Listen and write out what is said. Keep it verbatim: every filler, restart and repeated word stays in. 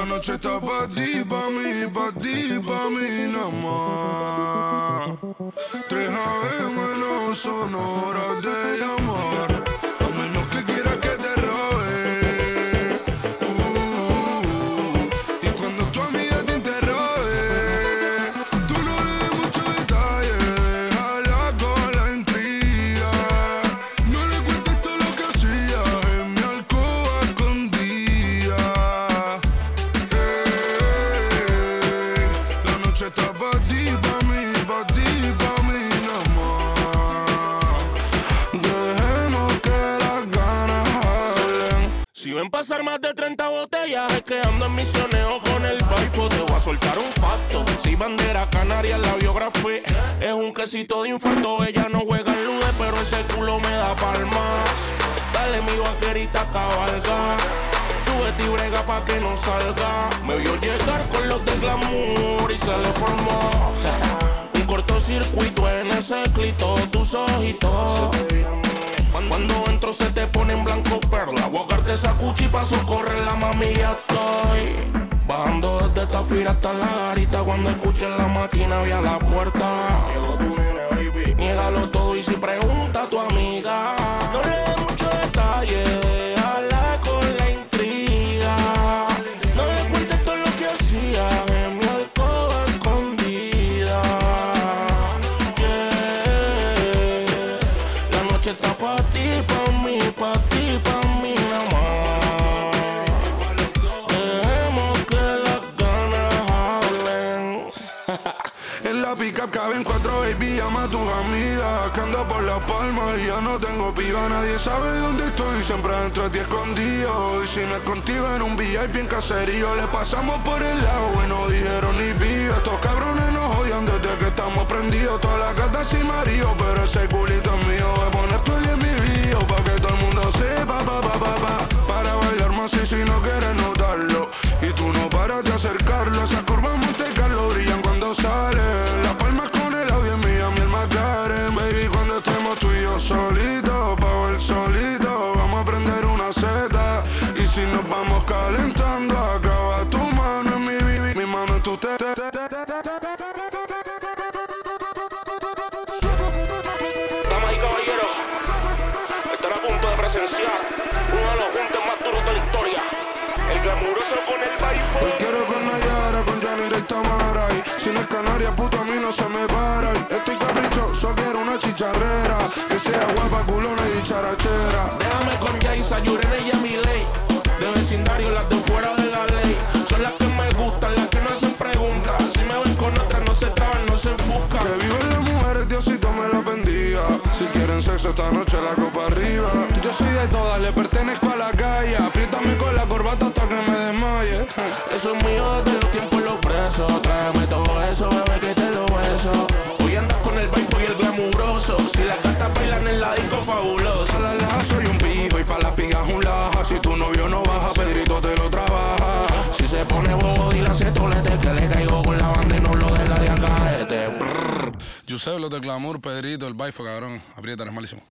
noche está pa' ti, pa' mí, pa' ti, pa' mí nada más. Tres A M no son horas de llamar, a menos que quieras que te robe. Uh, y cuando tu amiga te interrogue, tú no le des mucho detalle, déjala con la intriga. No le cuentes todo lo que hacía en mi alcoba escondida. Hey, la noche está pa' ti, pa' mí, pa' ti, pa' mí nada más. Dejemos que las ganas hablen. Si ven pasar más de treinta botellas, es que ando en misioneo con el baifo. Te voy a soltar un facto. Si bandera canaria en la biografía es un quesito de infarto. Ella no juega en lude, pero ese culo me da palmas. Dale mi vaquerita cabalga, súbete y brega pa' que no salga. Me vio llegar con los de glamour y se le formó un cortocircuito en ese clito, tus ojitos. Cuando entro se te pone en blanco perla. Voy a agarrarte esa cuchi pa' socorrer la mami, ya estoy bajando desde esta fila hasta la garita. Cuando escuchen la máquina vi a la puerta. Niégalo todo y si pregunta a tu amiga, no le des mucho detalle, déjala con la intriga. No le cuentes todo lo que hacía en mi alcoba escondida. Yeah. La noche está pa' ti, pa' mí, pa' ti, pa' mí nada más. Dejemos que las ganas hablen. En la pick-up caben cuatro baby, llama a tus amigas, que ando por las palmas y ya no tengo piba. Nadie sabe dónde estoy, siempre dentro de ti escondido. Y si no es contigo en un V I P en caserío, le pasamos por el lado y no dijeron ni piba. Estos cabrones nos odian desde que estamos prendidos. Todas las gatas y marido, pero ese culito es mío. Voy a poner tu en mi video pa' que todo el mundo sepa, pa, pa, pa, pa, para bailar más y si no quieres notarlo. Y tú no paras de acercarlo, esas curvas Monte Carlo brillan cuando salen. Las palmas con el audio en Miami, el McLaren. Baby, cuando estemos tú y yo solitos, bajo el solito, vamos a prender una seta. Y si nos vamos calentando, acaba tu mano en mi, mi, mi mano en tu te, te, te, te, te, te, te. Damas y caballeros, están a punto de presenciar uno de los juntes más duros de la historia. El glamuroso con el baifo. Hoy quiero con Nayara, con Yanira y Tamara. Y si no es Canaria, puto, a mí no se me para. Y estoy caprichoso, quiero una chicharrera, que sea guapa, culona y dicharachera. Déjame con Yaisa, Yurene y Emiley. De vecindario, las de fuera de la ley. Son las que me gustan, las que no hacen preguntas. Si me ven con otras, no se traban, no se enfuscan. Que viven las mujeres, Diosito me la bendiga. Si quieren sexo esta noche, la copa arriba. Yo soy de todas, le pertenezco a la calle. Apriétame con la corbata hasta que me desmaye. Eso es mío desde los tiempos los presos. Tráeme todo eso, bebé, que te lo beso. Hoy andas con el baifo y el glamuroso. Si las gatas bailan en la disco, fabuloso. A la laja soy un pijo y pa' las pigas un laja. Si tu novio no baja, Pedrito te lo trabaja. Si se pone bobo, dile a ese tolete que le caigo con la banda y no lo de la de acá. Este, Yusef, los de glamour, Pedrito, el baifo, cabrón. Aprieta, es malísimo.